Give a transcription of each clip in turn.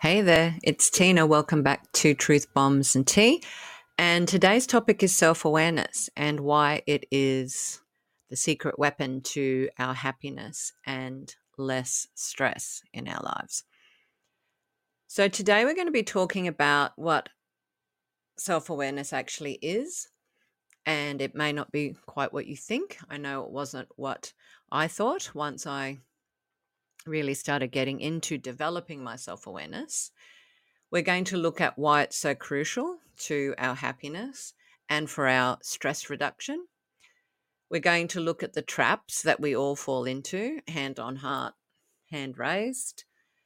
Hey there, it's Tina. Welcome back to Truth Bombs and Tea. And today's topic is self awareness and why it is the secret weapon to our happiness and less stress in our lives. So, today we're going to be talking about what self awareness actually is. And it may not be quite what you think. I know it wasn't what I thought once I really started getting into developing my self awareness. We're going to look at why it's so crucial to our happiness and for our stress reduction. We're going to look at the traps that we all fall into, hand on heart, hand raised,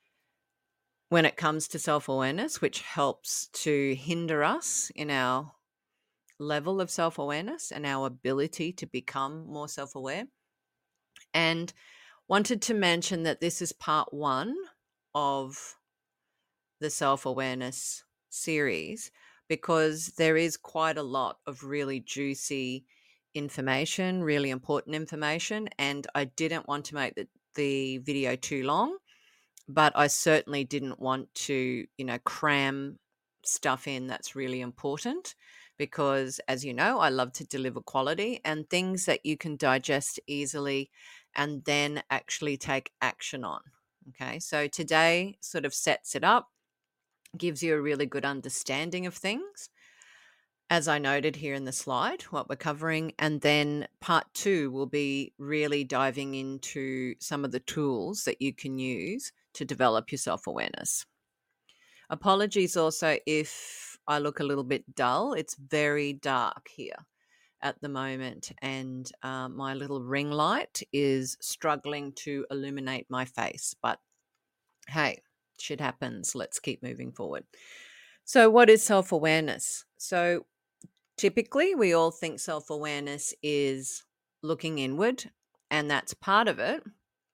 when it comes to self awareness, which helps to hinder us in our level of self awareness and our ability to become more self aware. And wanted to mention that this is part one of the self awareness series because there is quite a lot of really juicy information, really important information. And I didn't want to make the video too long, but I certainly didn't want to, cram stuff in that's really important because, as you know, I love to deliver quality and things that you can digest easily and then actually take action on. Okay, so today sort of sets it up, gives you a really good understanding of things, as I noted here in the slide, what we're covering. And then part two will be really diving into some of the tools that you can use to develop your self-awareness. Apologies also if I look a little bit dull. It's very dark here at the moment, and my little ring light is struggling to illuminate my face. But hey, shit happens. Let's keep moving forward. So, what is self awareness? So, typically, we all think self awareness is looking inward, and that's part of it.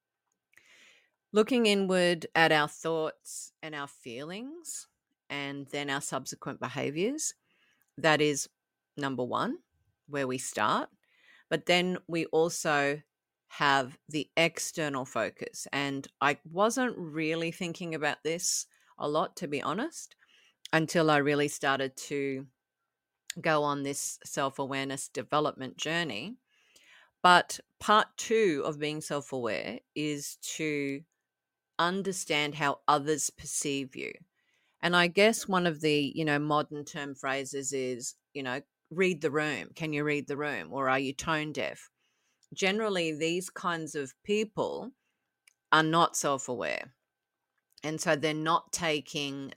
Looking inward at our thoughts and our feelings, and then our subsequent behaviors. That is number one, where we start. But then we also have the external focus. And I wasn't really thinking about this a lot, to be honest, until I really started to go on this self-awareness development journey. But part two of being self-aware is to understand how others perceive you. And I guess one of the, modern term phrases is, read the room. Can you read the room? Or are you tone deaf? Generally, these kinds of people are not self-aware. And so they're not taking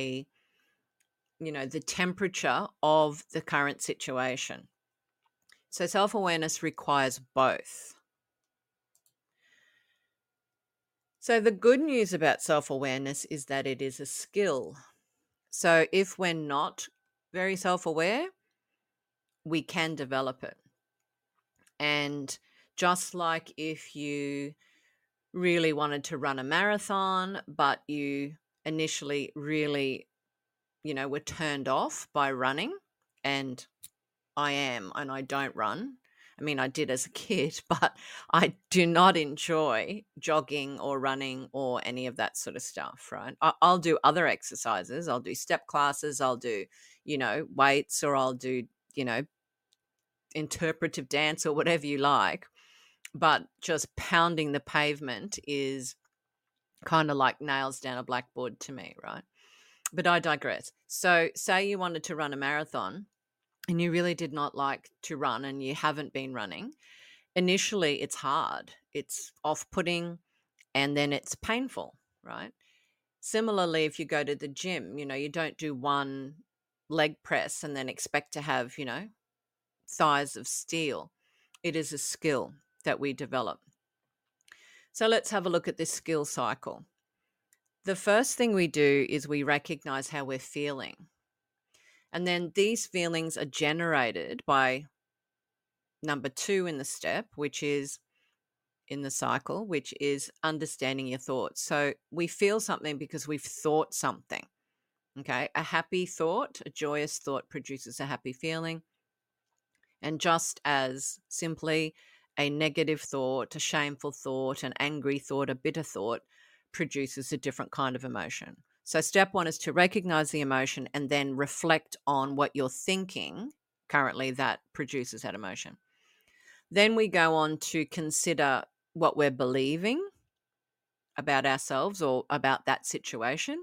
the temperature of the current situation. So self-awareness requires both. So the good news about self-awareness is that it is a skill. So if we're not very self-aware, we can develop it. And just like if you really wanted to run a marathon, but you initially really, were turned off by running, and I don't run. I mean, I did as a kid, but I do not enjoy jogging or running or any of that sort of stuff, right? I'll do other exercises. I'll do step classes. I'll do, weights, or I'll do, interpretive dance or whatever you like. But just pounding the pavement is kind of like nails down a blackboard to me, right? But I digress. So say you wanted to run a marathon and you really did not like to run and you haven't been running. Initially, it's hard. It's off-putting and then it's painful, right? Similarly, if you go to the gym, you don't do one leg press and then expect to have, thighs of steel. It is a skill that we develop. So let's have a look at this skill cycle. The first thing we do is we recognize how we're feeling. And then these feelings are generated by number two in the step, which is in the cycle, which is understanding your thoughts. So we feel something because we've thought something. Okay. A happy thought, a joyous thought produces a happy feeling. And just as simply, a negative thought, a shameful thought, an angry thought, a bitter thought produces a different kind of emotion. So step one is to recognize the emotion and then reflect on what you're thinking currently that produces that emotion. Then we go on to consider what we're believing about ourselves or about that situation.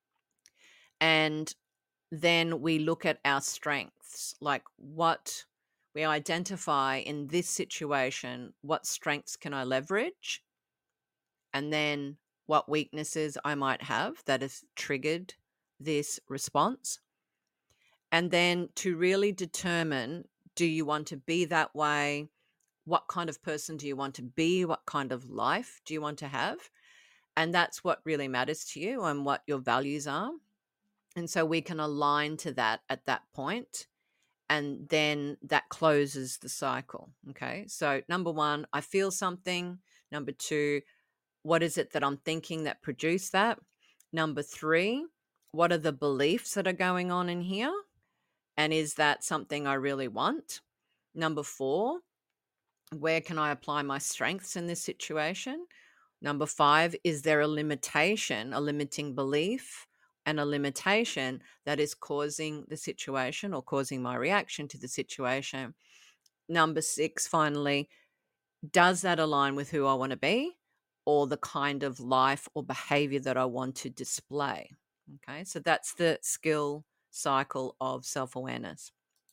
And then we look at our strengths, like what we identify in this situation, what strengths can I leverage? And then what weaknesses I might have that has triggered this response. And then to really determine, do you want to be that way? What kind of person do you want to be? What kind of life do you want to have? And that's what really matters to you and what your values are. And so we can align to that at that point, and then that closes the cycle. Okay. So, number one, I feel something. Number two, what is it that I'm thinking that produced that? Number three, what are the beliefs that are going on in here? And is that something I really want? Number four, where can I apply my strengths in this situation? Number five, is there a limitation, a limiting belief and a limitation that is causing the situation or causing my reaction to the situation? Number six, finally, does that align with who I want to be or the kind of life or behavior that I want to display? Okay, so that's the skill cycle of self-awareness.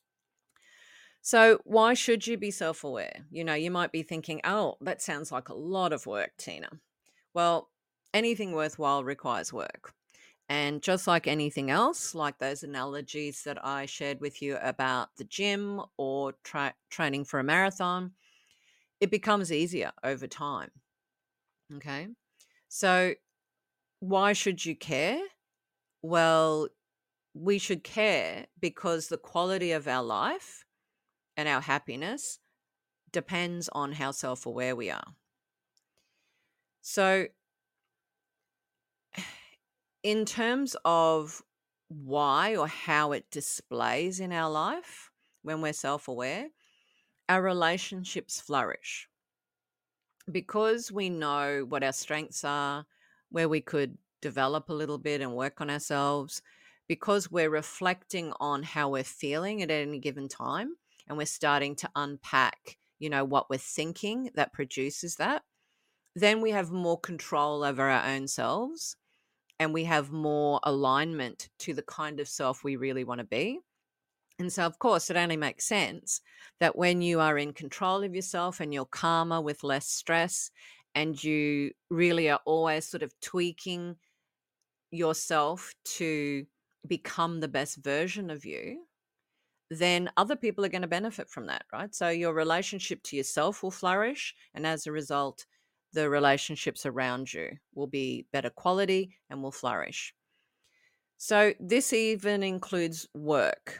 So, why should you be self aware? You might be thinking, oh, that sounds like a lot of work, Tina. Well, anything worthwhile requires work. And just like anything else, like those analogies that I shared with you about the gym or training for a marathon, it becomes easier over time. Okay. So, why should you care? Well, we should care because the quality of our life and our happiness depends on how self aware we are. So, in terms of why or how it displays in our life when we're self aware, our relationships flourish because we know what our strengths are, where we could develop a little bit and work on ourselves, because we're reflecting on how we're feeling at any given time and we're starting to unpack, what we're thinking that produces that. Then we have more control over our own selves and we have more alignment to the kind of self we really want to be. And so, of course, it only makes sense that when you are in control of yourself and you're calmer with less stress and you really are always sort of tweaking yourself to become the best version of you, then other people are going to benefit from that, right? So your relationship to yourself will flourish. And as a result, the relationships around you will be better quality and will flourish. So this even includes work.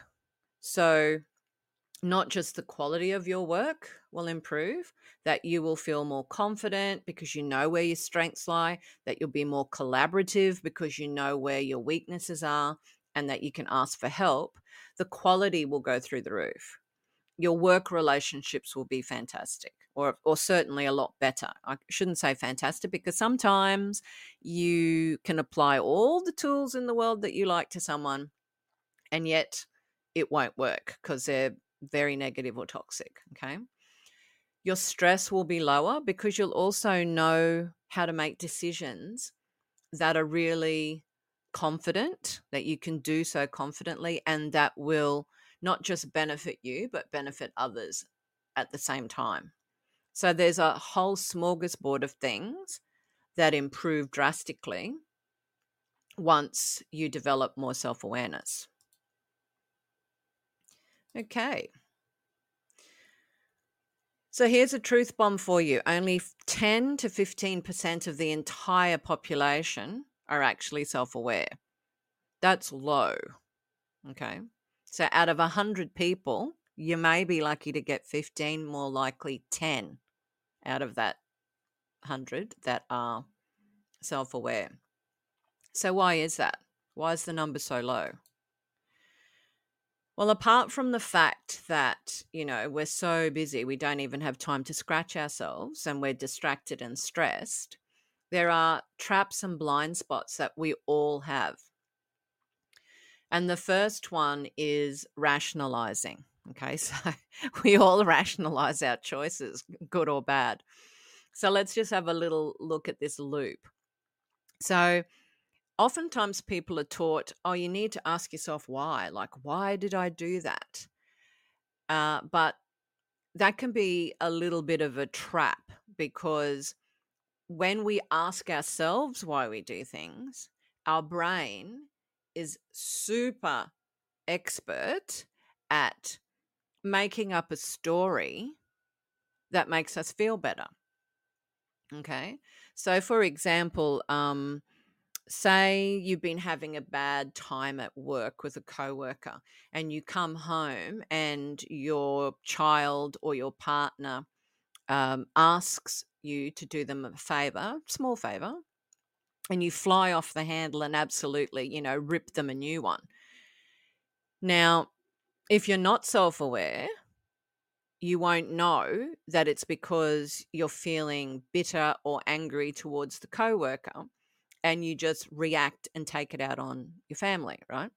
So not just the quality of your work will improve, that you will feel more confident because you know where your strengths lie, that you'll be more collaborative because you know where your weaknesses are, and that you can ask for help. The quality will go through the roof. Your work relationships will be fantastic, or certainly a lot better. I shouldn't say fantastic because sometimes you can apply all the tools in the world that you like to someone, and yet it won't work because they're very negative or toxic. Okay. Your stress will be lower because you'll also know how to make decisions that are really confident, that you can do so confidently, and that will not just benefit you, but benefit others at the same time. So there's a whole smorgasbord of things that improve drastically once you develop more self awareness. Okay. So here's a truth bomb for you. Only 10 to 15% of the entire population are actually self-aware. That's low. Okay. So out of 100 people, you may be lucky to get 15, more likely 10 out of that 100 that are self-aware. So why is that? Why is the number so low? Well, apart from the fact that, we're so busy, we don't even have time to scratch ourselves and we're distracted and stressed, there are traps and blind spots that we all have. And the first one is rationalizing. Okay, so we all rationalize our choices, good or bad. So let's just have a little look at this loop. So oftentimes people are taught, oh, you need to ask yourself why. Like, why did I do that? But that can be a little bit of a trap, because when we ask ourselves why we do things, our brain is super expert at making up a story that makes us feel better. Okay. So, for example, say you've been having a bad time at work with a coworker, and you come home and your child or your partner asks you to do them a favor, small favor, and you fly off the handle and absolutely, rip them a new one. Now, if you're not self-aware, you won't know that it's because you're feeling bitter or angry towards the coworker, and you just react and take it out on your family, right?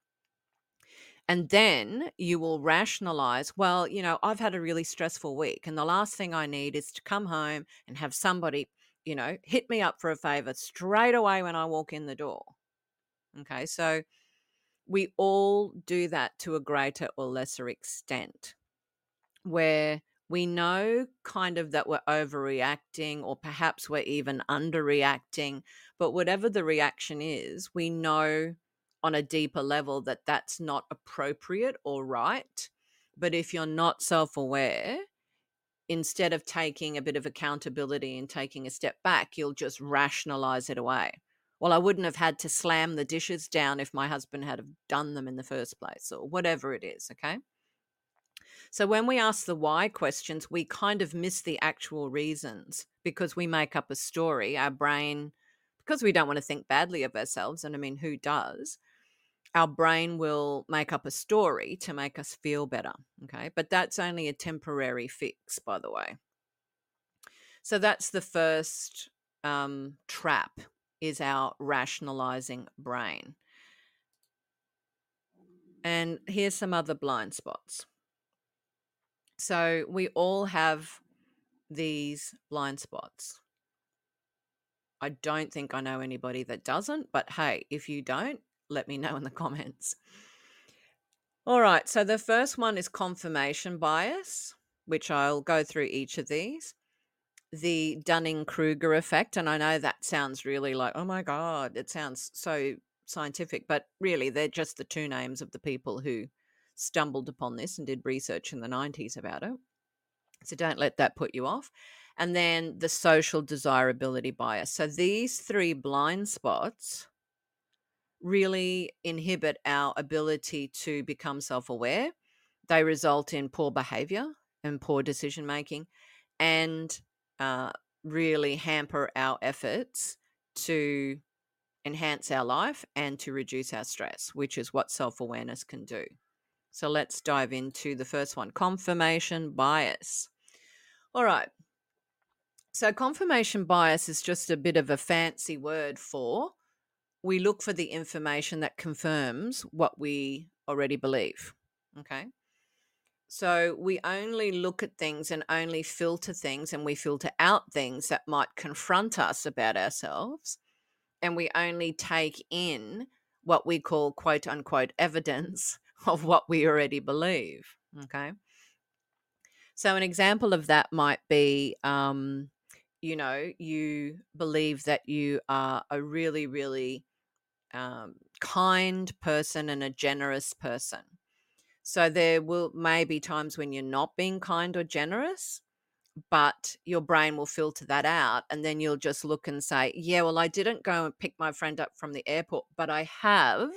And then you will rationalize, well, I've had a really stressful week, and the last thing I need is to come home and have somebody, hit me up for a favor straight away when I walk in the door. Okay, so we all do that to a greater or lesser extent, where we know kind of that we're overreacting, or perhaps we're even underreacting. But whatever the reaction is, we know on a deeper level that that's not appropriate or right. But if you're not self-aware, instead of taking a bit of accountability and taking a step back, you'll just rationalize it away. Well, I wouldn't have had to slam the dishes down if my husband had have done them in the first place, or whatever it is, okay? So when we ask the why questions, we kind of miss the actual reasons, because we make up a story. Our brain, because we don't want to think badly of ourselves, and I mean, who does? Our brain will make up a story to make us feel better, okay? But that's only a temporary fix, by the way. So that's the first trap, is our rationalizing brain. And here's some other blind spots. So we all have these blind spots. I don't think I know anybody that doesn't, but hey, if you don't, let me know in the comments. All right, so the first one is confirmation bias, which I'll go through each of these. The Dunning-Kruger effect, and I know that sounds really like, oh my God, it sounds so scientific, but really they're just the two names of the people who stumbled upon this and did research in the 90s about it. So don't let that put you off. And then the social desirability bias. So these three blind spots really inhibit our ability to become self-aware. They result in poor behavior and poor decision making, and really hamper our efforts to enhance our life and to reduce our stress, which is what self-awareness can do. So let's dive into the first one, confirmation bias. All right. So confirmation bias is just a bit of a fancy word for, we look for the information that confirms what we already believe. Okay. So we only look at things and only filter things, and we filter out things that might confront us about ourselves. And we only take in what we call quote unquote evidence of what we already believe. Okay. So an example of that might be, you believe that you are a really, really kind person and a generous person. So there may be times when you're not being kind or generous, but your brain will filter that out, and then you'll just look and say, yeah, well, I didn't go and pick my friend up from the airport, but I have,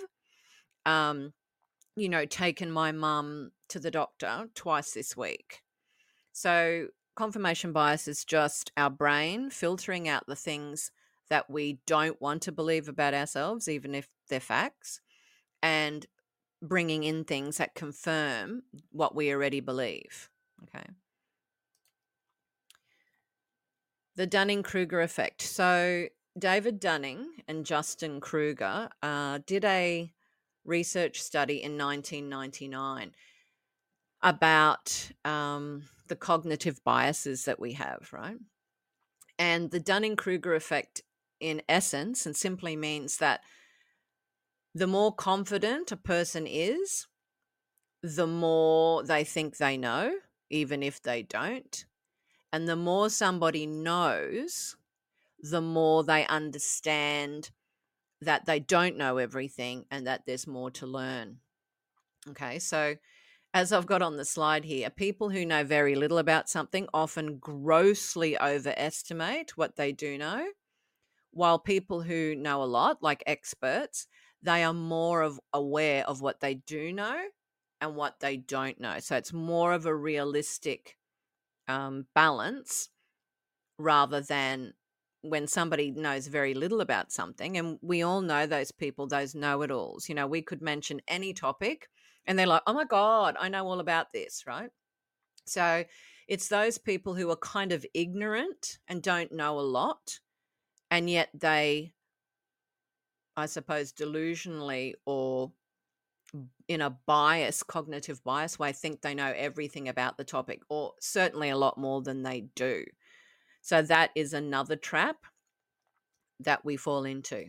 taken my mum to the doctor twice this week. So confirmation bias is just our brain filtering out the things that we don't want to believe about ourselves, even if they're facts, and bringing in things that confirm what we already believe. Okay. The Dunning-Kruger effect. So David Dunning and Justin Kruger did a research study in 1999 about the cognitive biases that we have, right? And the Dunning-Kruger effect, in essence, and simply means that the more confident a person is, the more they think they know, even if they don't. And the more somebody knows, the more they understand that they don't know everything and that there's more to learn. Okay, so as I've got on the slide here, people who know very little about something often grossly overestimate what they do know, while people who know a lot, like experts, they are more aware of what they do know and what they don't know. So it's more of a realistic balance rather than when somebody knows very little about something. And we all know those people, those know-it-alls. You know, we could mention any topic and they're like, oh my God, I know all about this, right? So it's those people who are kind of ignorant and don't know a lot, and yet they, I suppose, delusionally or in a cognitive bias way, think they know everything about the topic, or certainly a lot more than they do. So that is another trap that we fall into.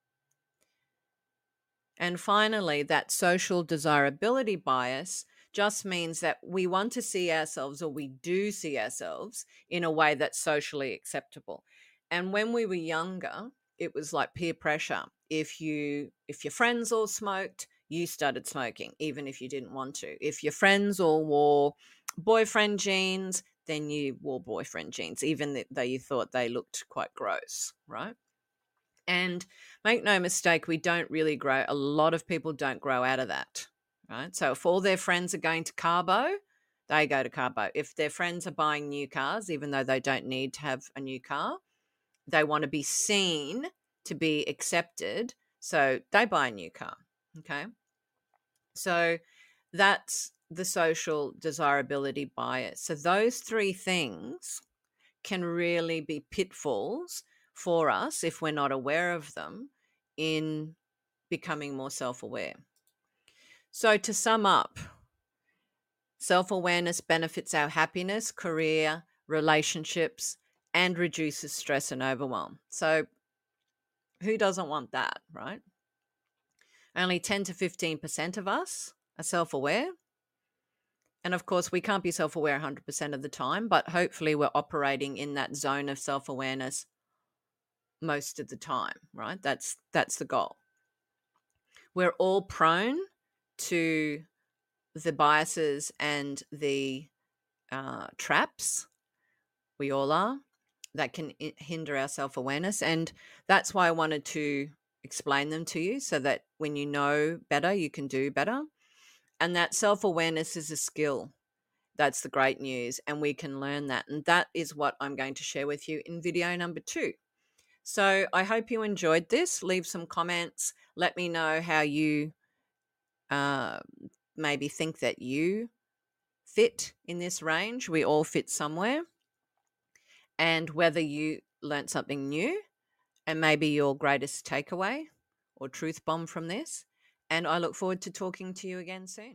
And finally, that social desirability bias just means that we want to see ourselves, or we do see ourselves, in a way that's socially acceptable. And when we were younger, it was like peer pressure. If your friends all smoked, you started smoking, even if you didn't want to. If your friends all wore boyfriend jeans, then you wore boyfriend jeans, even though you thought they looked quite gross, right? And make no mistake, we don't really grow. A lot of people don't grow out of that, right? So if all their friends are going to carbo, they go to carbo. If their friends are buying new cars, even though they don't need to have a new car, they want to be seen to be accepted. So they buy a new car. Okay. So that's the social desirability bias. So those three things can really be pitfalls for us if we're not aware of them in becoming more self-aware. So to sum up, self-awareness benefits our happiness, career, relationships, and reduces stress and overwhelm. So who doesn't want that, right? Only 10 to 15% of us are self-aware. And of course, we can't be self-aware 100% of the time, but hopefully we're operating in that zone of self-awareness most of the time, right? That's the goal. We're all prone to the biases and the traps. We all are. That can hinder our self-awareness. And that's why I wanted to explain them to you, so that when you know better, you can do better. And that self-awareness is a skill. That's the great news. And we can learn that. And that is what I'm going to share with you in video number 2. So I hope you enjoyed this. Leave some comments. Let me know how you maybe think that you fit in this range. We all fit somewhere. And whether you learnt something new and maybe your greatest takeaway or truth bomb from this. And I look forward to talking to you again soon.